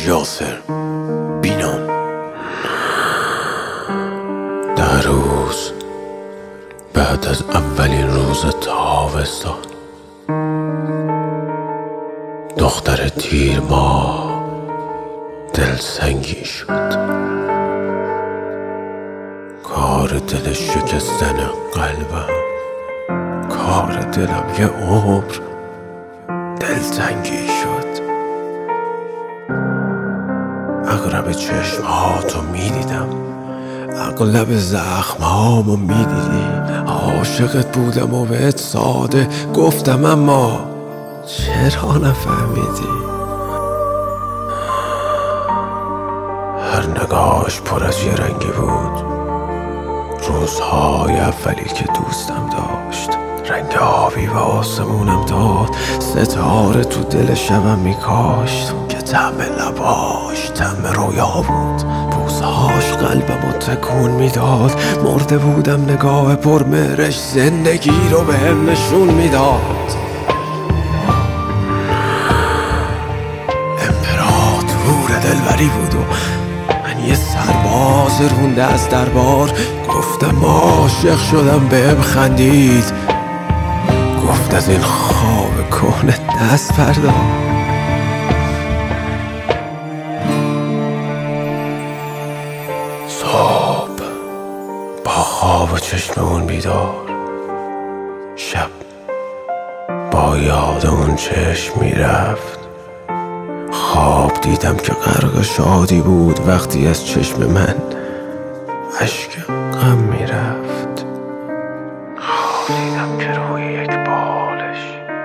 یاسر بینام. در روز بعد از اولین روز تابستان، دختر تیر ماه دلسنگی شد. کار دل شکستن قلبم، کار دلم یه عمر دلتنگی شد. اغرب چشمهاتو میدیدم، اغلب زخمهامو میدیدی. عاشقت بودم و بهت ساده گفتم، اما چرا نفهمیدی؟ هر نگاهش پر از یه رنگی بود. روزهای اولی که دوستم داشت، رنگ آبی و آسمونم داد. ستاره تو دل شبم میکاشت که طعم لباش طعم رویا بود. بوسهاش قلبمو تکون میداد. مرده بودم نگاه پرمهرش زندگی رو بهم نشون میداد. امپراتور دلبری بود و من یه سرباز رونده از دربار. گفتم عاشق شدم، بهم خندید. گفت از این خواب کهنه دست بردار. صبح با خواب و چشم اون بیدار، شب با یاد اون چشم میرفت. خواب دیدم که غرق شادی بود وقتی از چشم من اشک غم میرفت. خواب دیدم که روی یک بالش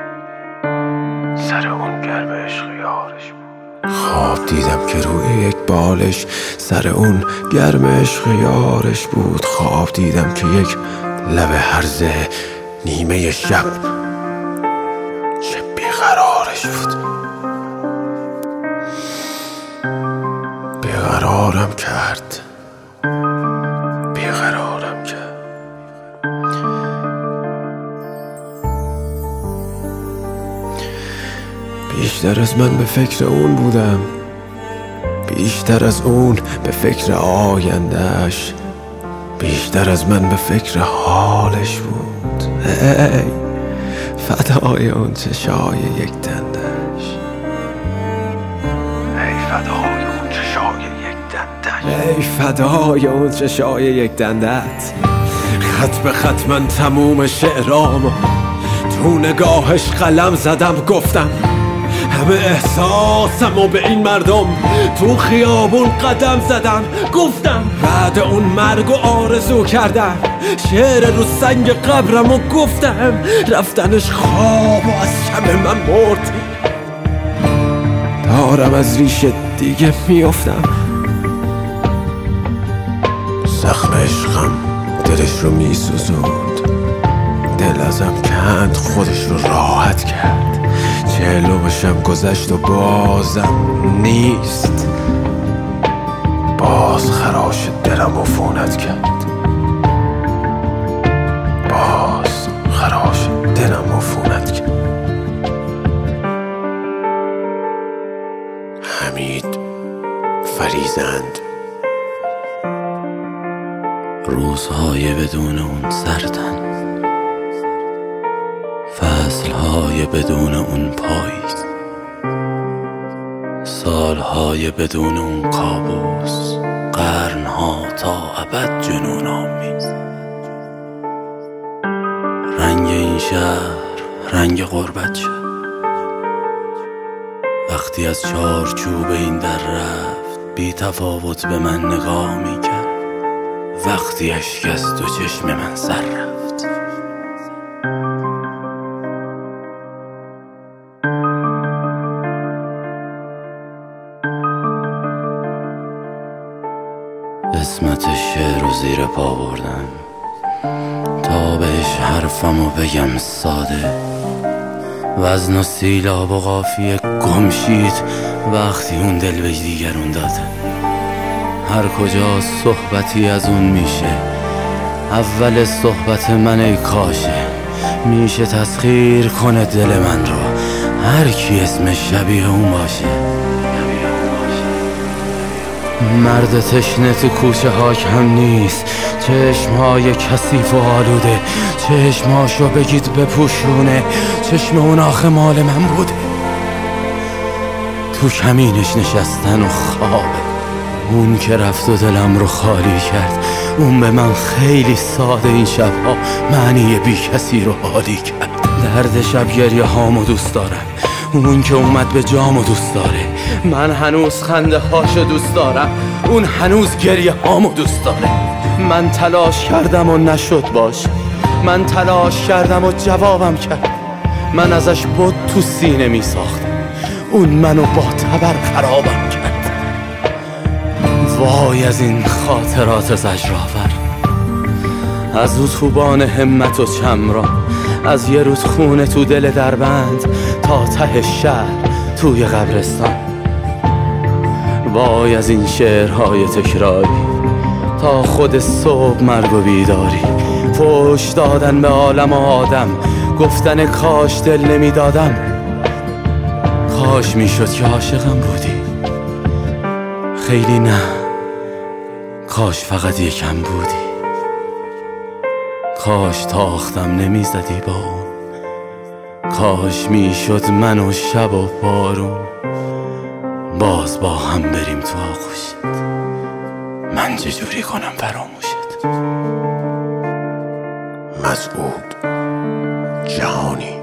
سر اون گرم عشق یارش بود. خواب دیدم که روی یک بالش سر اون گرم عشق یارش بود. خواب دیدم که یک لب هرزه نیمه شب چه بیقرارش بود. بیقرارم کرد، بیقرارم کرد. بیشتر از من به فکر اون بودم، بیشتر از اون به فکر آیندهش، بیشتر از من به فکر حالش بود. ای فدای اون چشای یک دندش، ای فدای اون چشای یک دندش، ای فدای اون چشای یک دندت. خط به خط من تموم شعرام تو نگاهش قلم زدم. گفتم همه احساسم و به این مردم تو خیابون قدم زدم. گفتم بعد اون مرگ و آرزو کردم شعر رو سنگ قبرم و گفتم رفتنش خواب و از شب من مرد. دارم از ریشه دیگه میافتم. زخم عشقم دلش رو میسوزوند، دل ازم کند خودش رو راحت کرد. 40 شب گذشت و بازم نیست. باز خراش دلم عفونت کرد، باز خراش دلم عفونت کرد. حمید فریزند. روزهای بدون اون سردن، فصلهای بدون اون پاییز، سالهای بدون اون کابوس، قرنها تا ابد جنون آمیز. رنگ این شهر رنگ غربت شد وقتی از چارچوب این در رفت. بی تفاوت به من نگاه میکرد وقتی اشک از تو چشم من سر رفت. قسمت شعر رو زیر پا بردم تا بهش حرفمو بگم ساده. وزن و سیلاب و قافیه گمشید وقتی اون دل به دیگرون داده. هر کجا صحبتی از اون میشه، اول صحبت من ای کاشه. میشه تسخیر کنه دل من رو هر کی اسم شبیه اون باشه. مرد تشنه تو کوچه ها کم نیست، چشمهای کثیف و آلوده، چشمهاشو بگید بپوشونه، چشم اون آخه مال من بوده. تو کمینش نشستن و خوابه، اون که رفت و دلم رو خالی کرد. اون به من خیلی ساده این شبها معنی بی کسی رو حالی کرد. درد شب گریه هامو دوست دارم، اون که اومد به جامو دوست داره. من هنوز خنده هاشو دوست دارم، اون هنوز گریه هامو دوست داره. من تلاش کردم و نشد باش، من تلاش کردم و جوابم کرد. من ازش بود تو سینه می ساختم، اون منو با تبر خرابم کرد. وای از این خاطرات زجرآور، از او توبان همت و چمرا، از یه رودخونه تو دل دربند تا ته شهر توی قبرستان. وای از این شعرهای تکراری تا خود صبح مرگ و بیداری، فحش دادن به عالم و آدم، گفتن کاش دل نمیدادم، کاش میشد که عاشقم بودی. خیلی نه، کاش فقط یکم بودی، کاش تاختم نمیزدی با اون، کاش میشد من و شب و بارون باز با هم بریم تو آغوشت. من چجوری کنم فراموشت؟ مسعود جهانی.